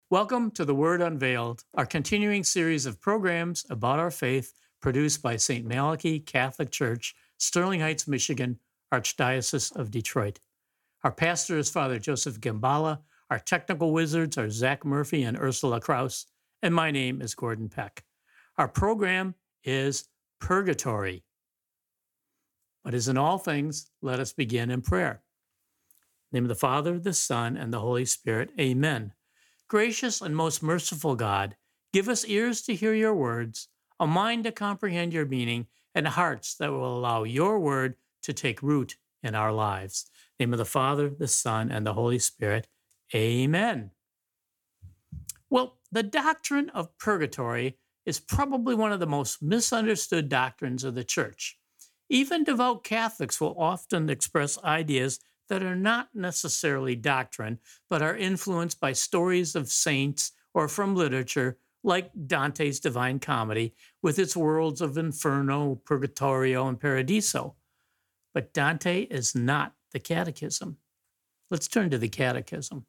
Welcome to The Word Unveiled, our continuing series of programs about our faith produced by St. Malachy Catholic Church, Sterling Heights, Michigan, Archdiocese of Detroit. Our pastor is Father Joseph Gambala. Our technical wizards are Zach Murphy and Ursula Kraus, and my name is Gordon Peck. Our program is Purgatory. But as in all things, let us begin in prayer. In the name of the Father, the Son, and the Holy Spirit. Amen. Gracious and most merciful God, give us ears to hear your words, a mind to comprehend your meaning, and hearts that will allow your word to take root in our lives. In the name of the Father, the Son, and the Holy Spirit. Amen. Well, the doctrine of purgatory is probably one of the most misunderstood doctrines of the Church. Even devout Catholics will often express ideas that are not necessarily doctrine, but are influenced by stories of saints or from literature, like Dante's Divine Comedy, with its worlds of Inferno, Purgatorio, and Paradiso. But Dante is not the Catechism. Let's turn to the Catechism.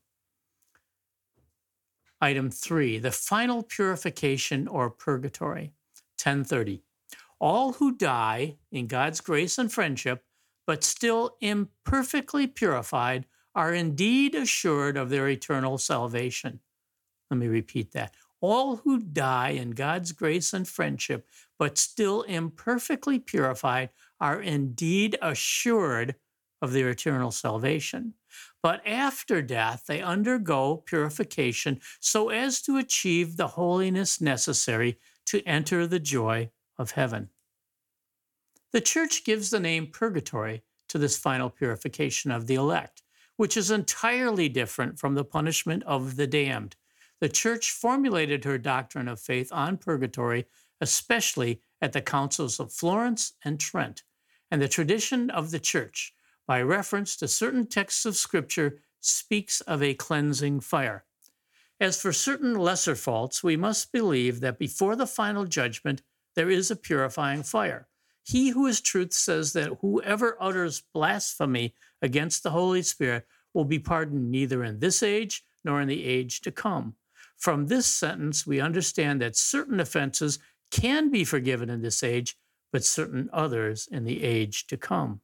Item 3, the final purification or purgatory, 1030. All who die in God's grace and friendship, but still imperfectly purified, are indeed assured of their eternal salvation. Let me repeat that. All who die in God's grace and friendship, but still imperfectly purified, are indeed assured of their eternal salvation. But after death, they undergo purification so as to achieve the holiness necessary to enter the joy of heaven. The Church gives the name purgatory to this final purification of the elect, which is entirely different from the punishment of the damned. The Church formulated her doctrine of faith on purgatory, especially at the councils of Florence and Trent, and the tradition of the Church, by reference to certain texts of Scripture, speaks of a cleansing fire. As for certain lesser faults, we must believe that before the final judgment, there is a purifying fire. He who is truth says that whoever utters blasphemy against the Holy Spirit will be pardoned neither in this age nor in the age to come. From this sentence, we understand that certain offenses can be forgiven in this age, but certain others in the age to come.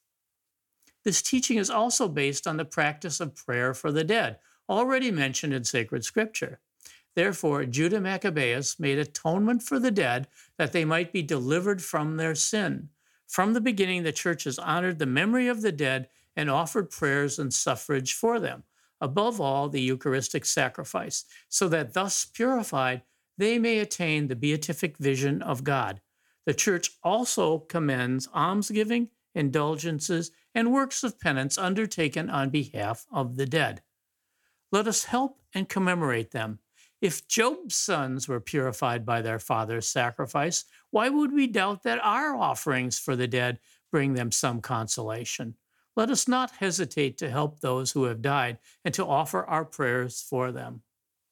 This teaching is also based on the practice of prayer for the dead, already mentioned in sacred scripture. Therefore, Judah Maccabeus made atonement for the dead that they might be delivered from their sin. From the beginning, the Church has honored the memory of the dead and offered prayers and suffrage for them, above all, the Eucharistic sacrifice, so that thus purified, they may attain the beatific vision of God. The Church also commends almsgiving, indulgences, and works of penance undertaken on behalf of the dead. Let us help and commemorate them. If Job's sons were purified by their father's sacrifice, why would we doubt that our offerings for the dead bring them some consolation? Let us not hesitate to help those who have died and to offer our prayers for them.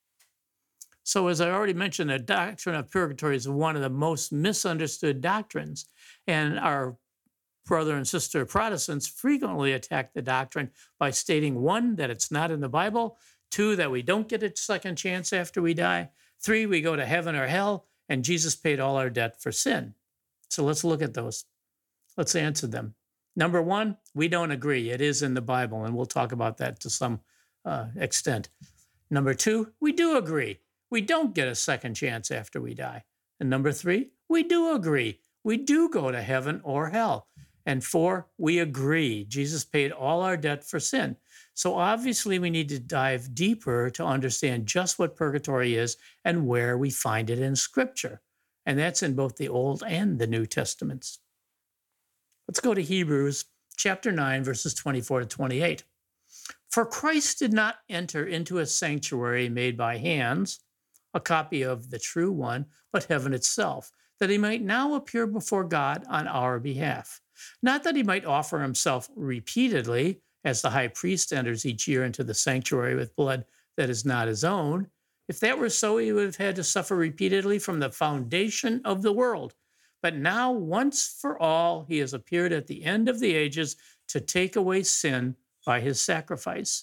So, as I already mentioned, the doctrine of purgatory is one of the most misunderstood doctrines, and our brother and sister Protestants frequently attack the doctrine by stating, 1, that it's not in the Bible, 2, that we don't get a second chance after we die, 3, we go to heaven or hell, and Jesus paid all our debt for sin. So let's look at those. Let's answer them. Number 1, we don't agree. It is in the Bible, and we'll talk about that to some extent. Number 2, we do agree. We don't get a second chance after we die. And number 3, we do agree. We do go to heaven or hell. And 4, we agree. Jesus paid all our debt for sin. So obviously we need to dive deeper to understand just what purgatory is and where we find it in Scripture. And that's in both the Old and the New Testaments. Let's go to Hebrews chapter 9, verses 24 to 28. For Christ did not enter into a sanctuary made by hands, a copy of the true one, but heaven itself, that he might now appear before God on our behalf. Not that he might offer himself repeatedly, as the high priest enters each year into the sanctuary with blood that is not his own. If that were so, he would have had to suffer repeatedly from the foundation of the world. But now, once for all, he has appeared at the end of the ages to take away sin by his sacrifice.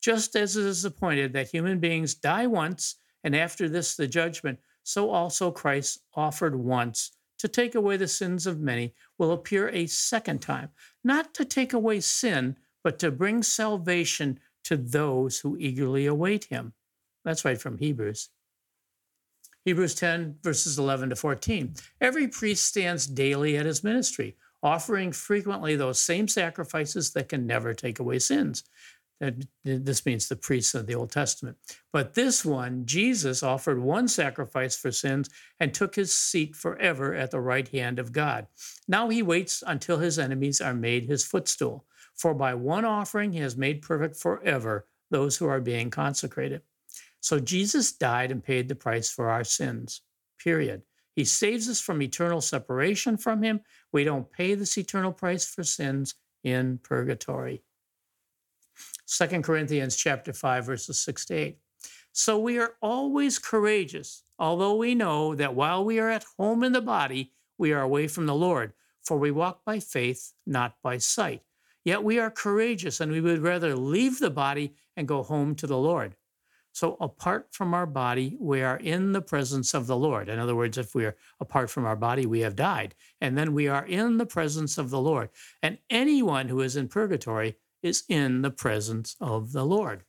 Just as it is appointed that human beings die once, and after this the judgment, so also Christ offered once to take away the sins of many, will appear a second time, not to take away sin, but to bring salvation to those who eagerly await him. That's right from Hebrews. Hebrews 10, verses 11 to 14. Every priest stands daily at his ministry, offering frequently those same sacrifices that can never take away sins. This means the priests of the Old Testament. But this one, Jesus, offered one sacrifice for sins and took his seat forever at the right hand of God. Now he waits until his enemies are made his footstool. For by one offering he has made perfect forever those who are being consecrated. So Jesus died and paid the price for our sins, period. He saves us from eternal separation from him. We don't pay this eternal price for sins in purgatory. 2 Corinthians chapter 5, verses 6 to 8. So we are always courageous, although we know that while we are at home in the body, we are away from the Lord, for we walk by faith, not by sight. Yet we are courageous, and we would rather leave the body and go home to the Lord. So apart from our body, we are in the presence of the Lord. In other words, if we are apart from our body, we have died. And then we are in the presence of the Lord. And anyone who is in purgatory is in the presence of the Lord.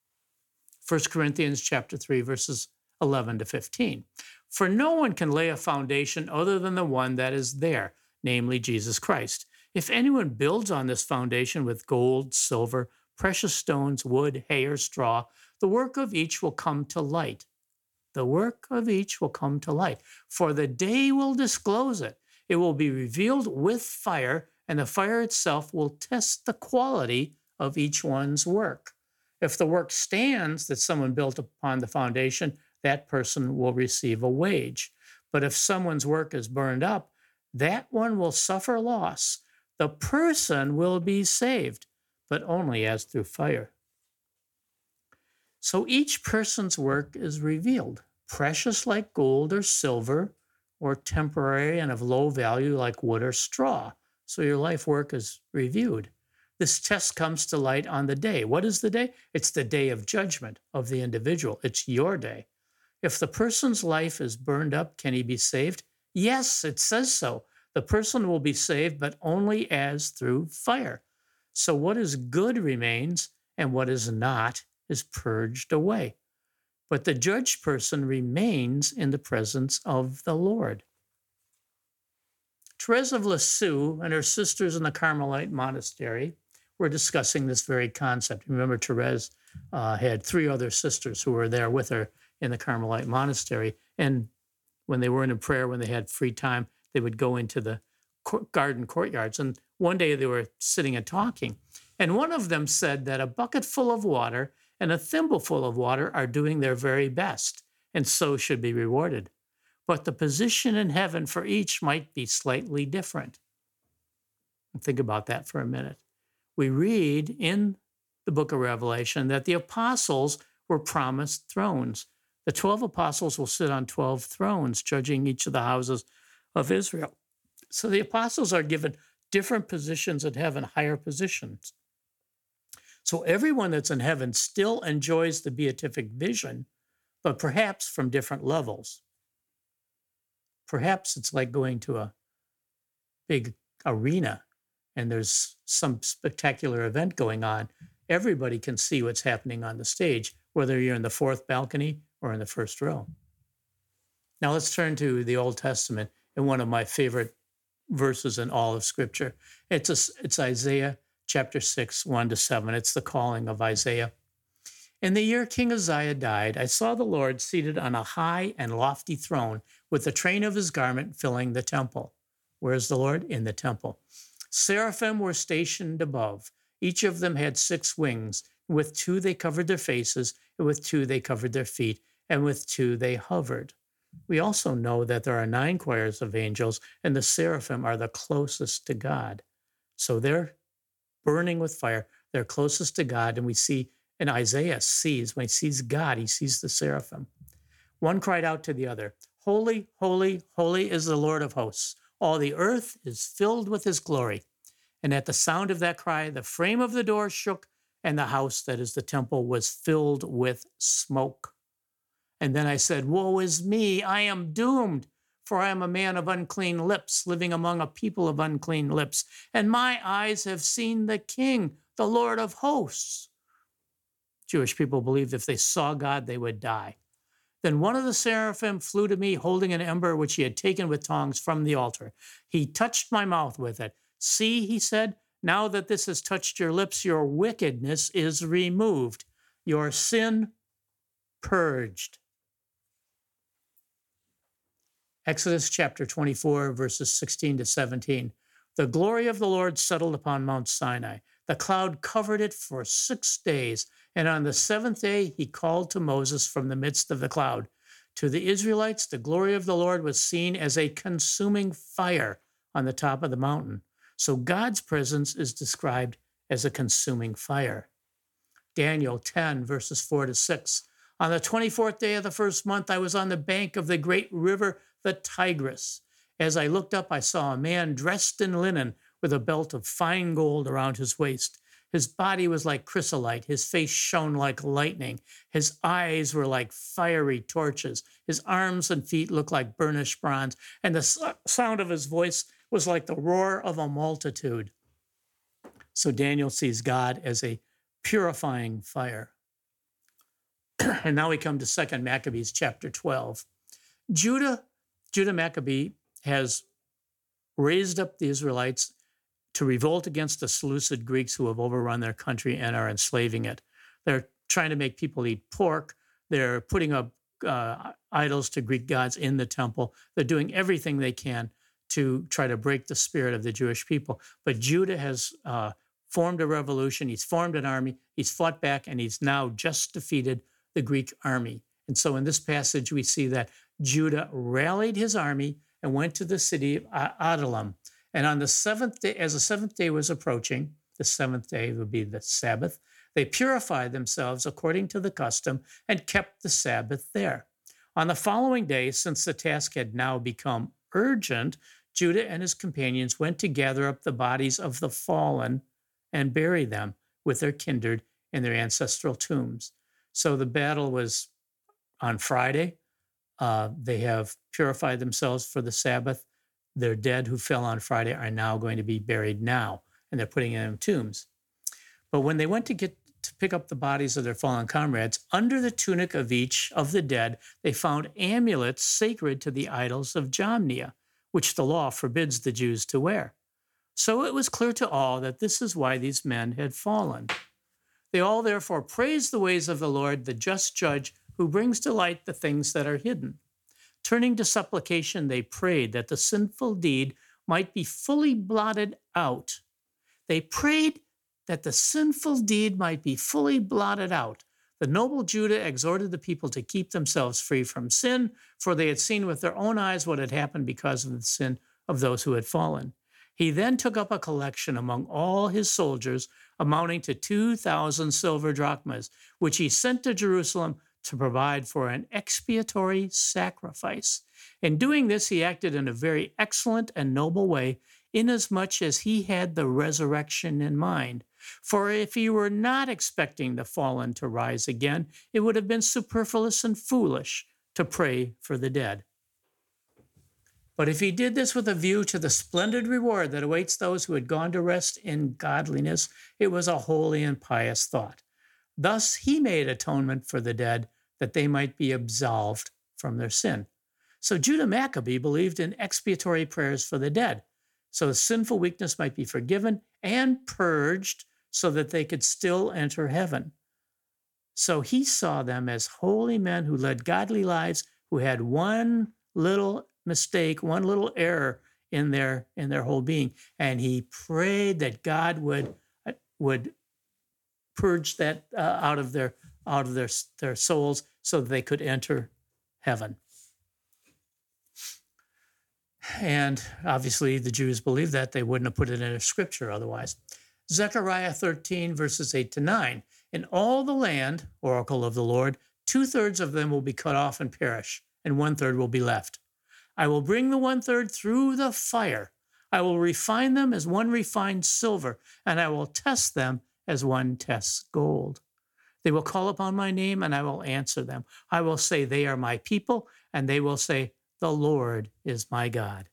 1 Corinthians chapter 3, verses 11 to 15. For no one can lay a foundation other than the one that is there, namely Jesus Christ. If anyone builds on this foundation with gold, silver, precious stones, wood, hay, or straw, the work of each will come to light. The work of each will come to light, for the day will disclose it. It will be revealed with fire, and the fire itself will test the quality of each one's work. If the work stands that someone built upon the foundation, that person will receive a wage. But if someone's work is burned up, that one will suffer loss. The person will be saved, but only as through fire. So each person's work is revealed, precious like gold or silver, or temporary and of low value like wood or straw. So your life work is reviewed. This test comes to light on the day. What is the day? It's the day of judgment of the individual. It's your day. If the person's life is burned up, can he be saved? Yes, it says so. The person will be saved, but only as through fire. So what is good remains, and what is not is purged away. But the judged person remains in the presence of the Lord. Therese of Lisieux and her sisters in the Carmelite monastery were discussing this very concept. Remember, Therese had 3 other sisters who were there with her in the Carmelite monastery. And when they were in prayer, when they had free time, they would go into the garden courtyards. And one day they were sitting and talking. And one of them said that a bucket full of water and a thimbleful of water are doing their very best, and so should be rewarded. But the position in heaven for each might be slightly different. Think about that for a minute. We read in the book of Revelation that the apostles were promised thrones. The 12 apostles will sit on 12 thrones, judging each of the houses of Israel. So the apostles are given different positions in heaven, higher positions. So everyone that's in heaven still enjoys the beatific vision, but perhaps from different levels. Perhaps it's like going to a big arena and there's some spectacular event going on. Everybody can see what's happening on the stage, whether you're in the 4th balcony or in the 1st row. Now let's turn to the Old Testament and one of my favorite verses in all of Scripture. It's Isaiah chapter 6, 1 to 7. It's the calling of Isaiah. In the year King Uzziah died, I saw the Lord seated on a high and lofty throne with the train of his garment filling the temple. Where's the Lord? In the temple. Seraphim were stationed above. Each of them had 6 wings. With 2 they covered their faces, and with 2 they covered their feet, and with 2 they hovered. We also know that there are 9 choirs of angels, and the seraphim are the closest to God. So they're burning with fire. They're closest to God, and we see, and Isaiah sees, when he sees God, he sees the seraphim. One cried out to the other, "Holy, holy, holy is the Lord of hosts. All the earth is filled with his glory." And at the sound of that cry, the frame of the door shook, and the house that is the temple was filled with smoke. And then I said, woe is me, I am doomed, for I am a man of unclean lips, living among a people of unclean lips. And my eyes have seen the King, the Lord of hosts. Jewish people believed if they saw God, they would die. Then one of the seraphim flew to me, holding an ember which he had taken with tongs from the altar. He touched my mouth with it. See, he said, now that this has touched your lips, your wickedness is removed, your sin purged. Exodus chapter 24, verses 16 to 17. The glory of the Lord settled upon Mount Sinai. The cloud covered it for 6 days. And on the seventh day, he called to Moses from the midst of the cloud. To the Israelites, the glory of the Lord was seen as a consuming fire on the top of the mountain. So God's presence is described as a consuming fire. Daniel 10, verses 4 to 6. On the 24th day of the first month, I was on the bank of the great river, the Tigris. As I looked up, I saw a man dressed in linen with a belt of fine gold around his waist. His body was like chrysolite. His face shone like lightning. His eyes were like fiery torches. His arms and feet looked like burnished bronze. And the sound of his voice was like the roar of a multitude. So Daniel sees God as a purifying fire. And now we come to 2 Maccabees chapter 12. Judah Maccabee has raised up the Israelites to revolt against the Seleucid Greeks who have overrun their country and are enslaving it. They're trying to make people eat pork. They're putting up idols to Greek gods in the temple. They're doing everything they can to try to break the spirit of the Jewish people. But Judah has formed a revolution. He's formed an army. He's fought back, and he's now just defeated the Greek army. And so in this passage, we see that Judah rallied his army and went to the city of Adullam. And on the seventh day, as the seventh day was approaching, the seventh day would be the Sabbath, they purified themselves according to the custom and kept the Sabbath there. On the following day, since the task had now become urgent, Judah and his companions went to gather up the bodies of the fallen and bury them with their kindred in their ancestral tombs. So the battle was on Friday. They have purified themselves for the Sabbath. Their dead who fell on Friday are now going to be buried now, and they're putting in tombs. But when they went to pick up the bodies of their fallen comrades, under the tunic of each of the dead, they found amulets sacred to the idols of Jamnia, which the law forbids the Jews to wear. So it was clear to all that this is why these men had fallen. They all therefore praised the ways of the Lord, the just judge, who brings to light the things that are hidden. Turning to supplication, they prayed that the sinful deed might be fully blotted out. They prayed that the sinful deed might be fully blotted out. The noble Judah exhorted the people to keep themselves free from sin, for they had seen with their own eyes what had happened because of the sin of those who had fallen. He then took up a collection among all his soldiers, amounting to 2,000 silver drachmas, which he sent to Jerusalem to provide for an expiatory sacrifice. In doing this, he acted in a very excellent and noble way, inasmuch as he had the resurrection in mind. For if he were not expecting the fallen to rise again, it would have been superfluous and foolish to pray for the dead. But if he did this with a view to the splendid reward that awaits those who had gone to rest in godliness, it was a holy and pious thought. Thus he made atonement for the dead, that they might be absolved from their sin. So Judah Maccabee believed in expiatory prayers for the dead, so sinful weakness might be forgiven and purged so that they could still enter heaven. So he saw them as holy men who led godly lives, who had one little mistake, one little error in their whole being, and he prayed that God would purge that out of their souls so that they could enter heaven. And obviously the Jews believed that. They wouldn't have put it in a scripture otherwise. Zechariah 13, verses 8 to 9. In all the land, oracle of the Lord, 2/3 of them will be cut off and perish, and 1/3 will be left. I will bring the 1/3 through the fire. I will refine them as one refines silver, and I will test them as one tests gold. They will call upon my name, and I will answer them. I will say, they are my people, and they will say, the Lord is my God.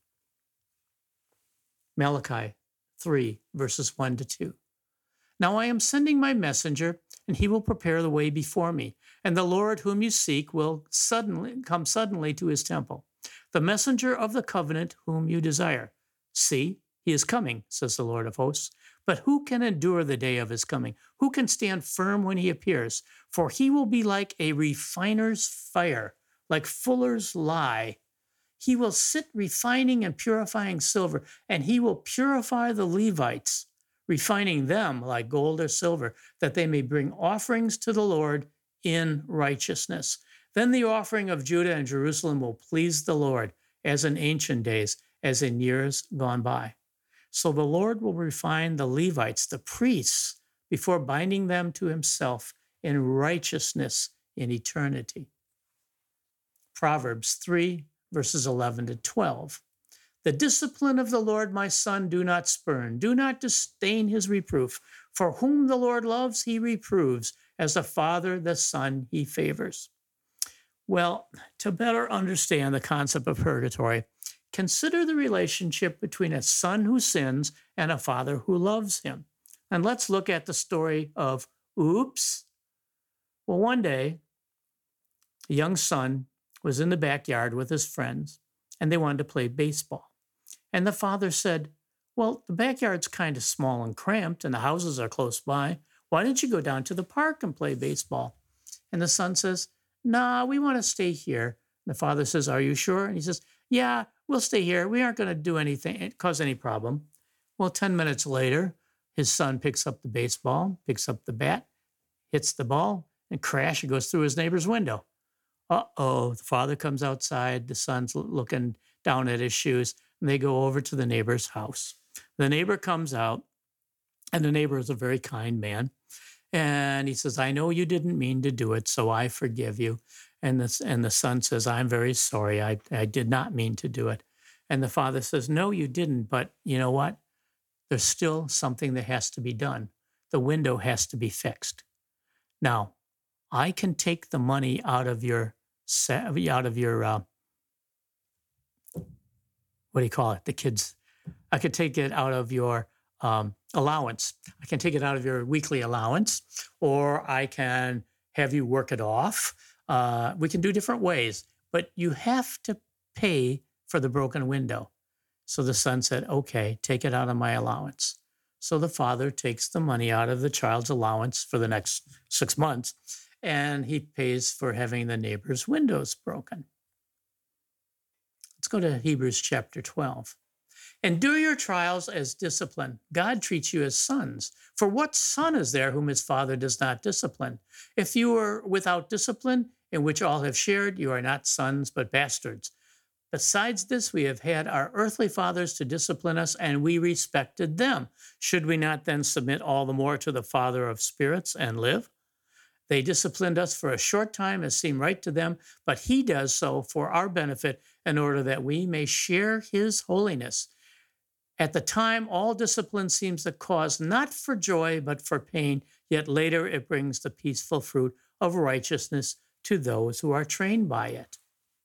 Malachi 3, verses 1 to 2. Now I am sending my messenger, and he will prepare the way before me. And the Lord whom you seek will come suddenly to his temple. The messenger of the covenant whom you desire. See, he is coming, says the Lord of hosts. But who can endure the day of his coming? Who can stand firm when he appears? For he will be like a refiner's fire, like fuller's lye. He will sit refining and purifying silver, and he will purify the Levites, refining them like gold or silver, that they may bring offerings to the Lord in righteousness. Then the offering of Judah and Jerusalem will please the Lord, as in ancient days, as in years gone by. So the Lord will refine the Levites, the priests, before binding them to himself in righteousness in eternity. Proverbs 3, verses 11 to 12. The discipline of the Lord, my son, do not spurn. Do not disdain his reproof. For whom the Lord loves, he reproves. As a father, the son he favors. Well, to better understand the concept of purgatory, consider the relationship between a son who sins and a father who loves him. And let's look at the story of Oops. Well, one day, a young son was in the backyard with his friends, and they wanted to play baseball. And the father said, well, the backyard's kind of small and cramped, and the houses are close by. Why don't you go down to the park and play baseball? And the son says, nah, we want to stay here. And the father says, are you sure? And he says, yeah, we'll stay here. We aren't going to do anything, cause any problem. Well, 10 minutes later, his son picks up the baseball, picks up the bat, hits the ball, and crash, it goes through his neighbor's window. Uh-oh, the father comes outside, the son's looking down at his shoes, and they go over to the neighbor's house. The neighbor comes out, and the neighbor is a very kind man. And he says, I know you didn't mean to do it, so I forgive you. And the son says, I'm very sorry. I did not mean to do it. And the father says, no, you didn't. But you know what? There's still something that has to be done. The window has to be fixed. Now, I can take the money out of your what do you call it? The kids. I could take it out of your allowance. I can take it out of your weekly allowance, or I can have you work it off. We can do different ways, but you have to pay for the broken window. So the son said, okay, take it out of my allowance. So the father takes the money out of the child's allowance for the next 6 months, and he pays for having the neighbor's windows broken. Let's go to Hebrews chapter 12. Endure your trials as discipline. God treats you as sons. For what son is there whom his father does not discipline? If you are without discipline, in which all have shared, you are not sons, but bastards. Besides this, we have had our earthly fathers to discipline us, and we respected them. Should we not then submit all the more to the Father of spirits and live? They disciplined us for a short time as seemed right to them, but he does so for our benefit in order that we may share his holiness. At the time, all discipline seems the cause not for joy, but for pain, yet later it brings the peaceful fruit of righteousness to those who are trained by it.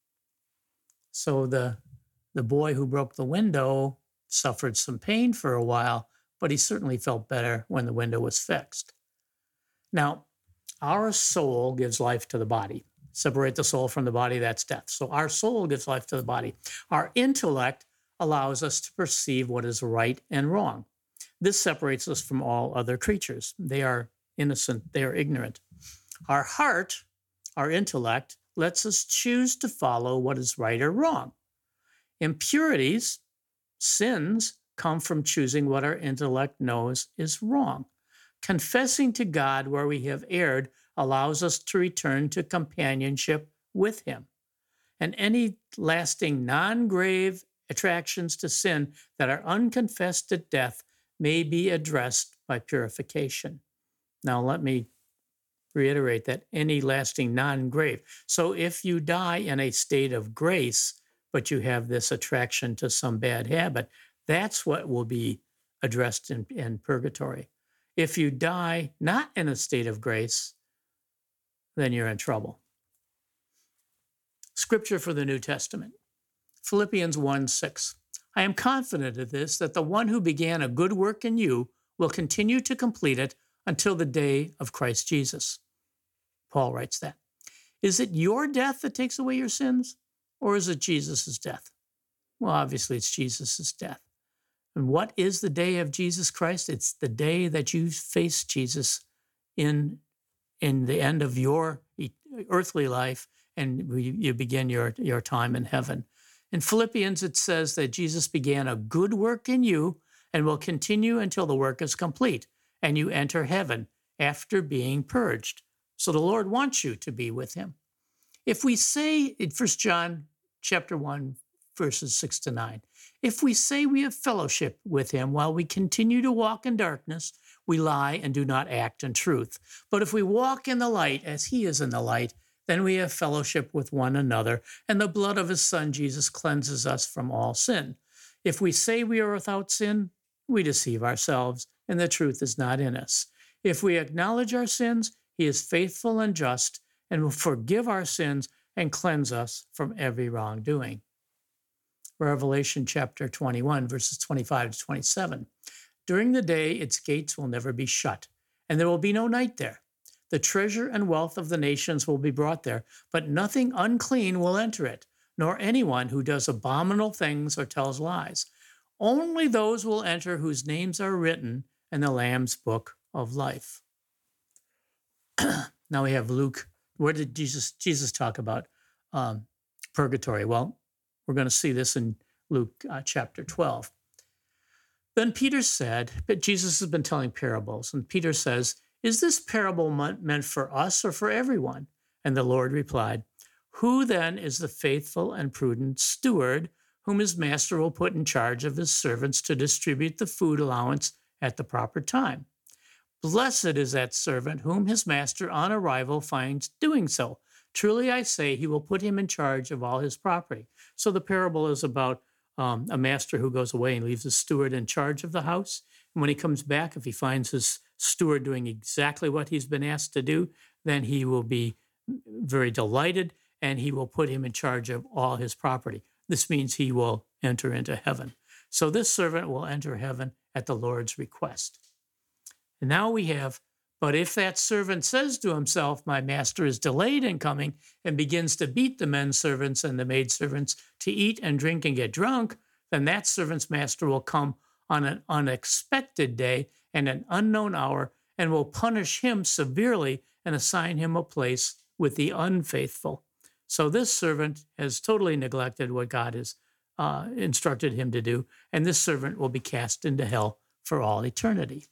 So the boy who broke the window suffered some pain for a while, but he certainly felt better when the window was fixed. Now, our soul gives life to the body. Separate the soul from the body, that's death. So our soul gives life to the body. Our intellect allows us to perceive what is right and wrong. This separates us from all other creatures. They are innocent, they are ignorant. Our heart, our intellect, lets us choose to follow what is right or wrong. Impurities, sins, come from choosing what our intellect knows is wrong. Confessing to God where we have erred allows us to return to companionship with him. And any lasting non-grave attractions to sin that are unconfessed at death may be addressed by purification. Now, let me reiterate that any lasting non-grave. So if you die in a state of grace, but you have this attraction to some bad habit, that's what will be addressed in purgatory. If you die not in a state of grace, then you're in trouble. Scripture for the New Testament, Philippians 1:6. I am confident of this, that the one who began a good work in you will continue to complete it until the day of Christ Jesus. Paul writes that. Is it your death that takes away your sins, or is it Jesus' death? Well, obviously it's Jesus' death. And what is the day of Jesus Christ? It's the day that you face Jesus in the end of your earthly life, and you begin your time in heaven. In Philippians, it says that Jesus began a good work in you and will continue until the work is complete, and you enter heaven after being purged. So the Lord wants you to be with him. If we say in 1 John chapter 1, verses 6-9, if we say we have fellowship with him while we continue to walk in darkness, we lie and do not act in truth. But if we walk in the light as he is in the light, then we have fellowship with one another, and the blood of his Son, Jesus, cleanses us from all sin. If we say we are without sin, we deceive ourselves, and the truth is not in us. If we acknowledge our sins, he is faithful and just, and will forgive our sins and cleanse us from every wrongdoing. Revelation chapter 21, verses 25-27. During the day, its gates will never be shut, and there will be no night there. The treasure and wealth of the nations will be brought there, but nothing unclean will enter it, nor anyone who does abominable things or tells lies. Only those will enter whose names are written in the Lamb's book of life. Now we have Luke. Where did Jesus talk about purgatory? Well, we're going to see this in Luke chapter 12. Then Peter said, but Jesus has been telling parables, and Peter says, is this parable meant for us or for everyone? And the Lord replied, who then is the faithful and prudent steward whom his master will put in charge of his servants to distribute the food allowance at the proper time? Blessed is that servant whom his master on arrival finds doing so. Truly I say, he will put him in charge of all his property. So the parable is about a master who goes away and leaves his steward in charge of the house. And when he comes back, if he finds his steward doing exactly what he's been asked to do, then he will be very delighted, and he will put him in charge of all his property. This means he will enter into heaven. So this servant will enter heaven at the Lord's request. And now we have, but if that servant says to himself, my master is delayed in coming, and begins to beat the men servants and the maid servants to eat and drink and get drunk, then that servant's master will come on an unexpected day and an unknown hour, and will punish him severely and assign him a place with the unfaithful. So this servant has totally neglected what God has instructed him to do, and this servant will be cast into hell for all eternity.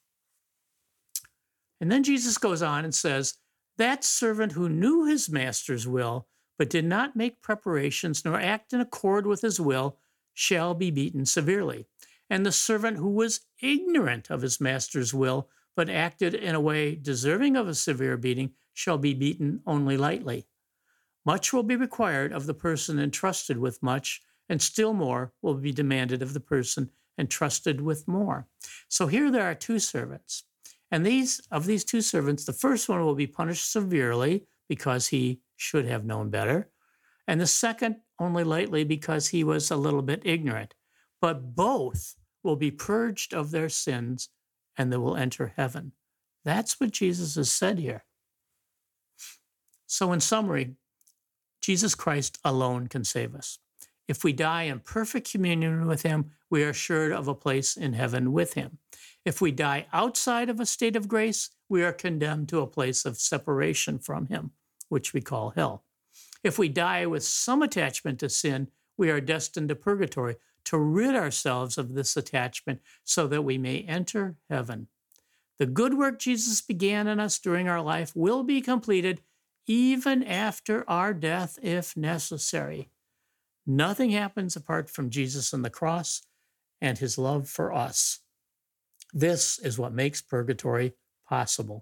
And then Jesus goes on and says, that servant who knew his master's will, but did not make preparations nor act in accord with his will, shall be beaten severely. And the servant who was ignorant of his master's will, but acted in a way deserving of a severe beating, shall be beaten only lightly. Much will be required of the person entrusted with much, and still more will be demanded of the person entrusted with more. So here there are two servants. And these two servants, the first one will be punished severely because he should have known better. And the second only lightly because he was a little bit ignorant. But both will be purged of their sins and they will enter heaven. That's what Jesus has said here. So in summary, Jesus Christ alone can save us. If we die in perfect communion with him, we are assured of a place in heaven with him. If we die outside of a state of grace, we are condemned to a place of separation from him, which we call hell. If we die with some attachment to sin, we are destined to purgatory, to rid ourselves of this attachment so that we may enter heaven. The good work Jesus began in us during our life will be completed even after our death, if necessary. Nothing happens apart from Jesus on the cross and his love for us. This is what makes purgatory possible.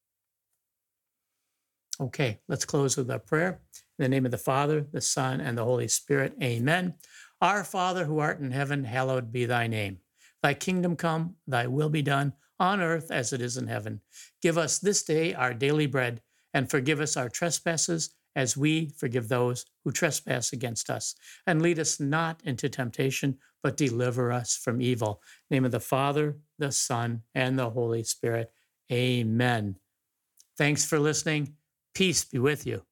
Okay, let's close with a prayer. In the name of the Father, the Son, and the Holy Spirit, amen. Our Father who art in heaven, hallowed be thy name. Thy kingdom come, thy will be done on earth as it is in heaven. Give us this day our daily bread, and forgive us our trespasses as we forgive those who trespass against us. And lead us not into temptation, but deliver us from evil. In the name of the Father, the Son, and the Holy Spirit. Amen. Thanks for listening. Peace be with you.